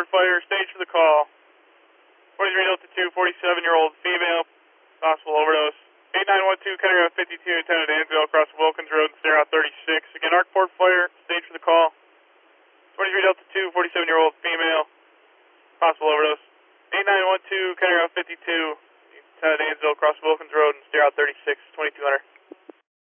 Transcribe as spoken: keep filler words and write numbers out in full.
Rockport Fire, stage for the call. twenty-three Delta two, forty-seven-year-old female, possible overdose. eight nine one two, County Route fifty-two, Lieutenant Ansville, across Wilkins Road, State Route thirty-six. Again, Rockport Fire, stage for the call. twenty-three Delta two, forty-seven-year-old female, possible overdose. eight nine one two, County Route fifty-two, Lieutenant Ansville, across Wilkins Road, State Route thirty-six, twenty-two hundred.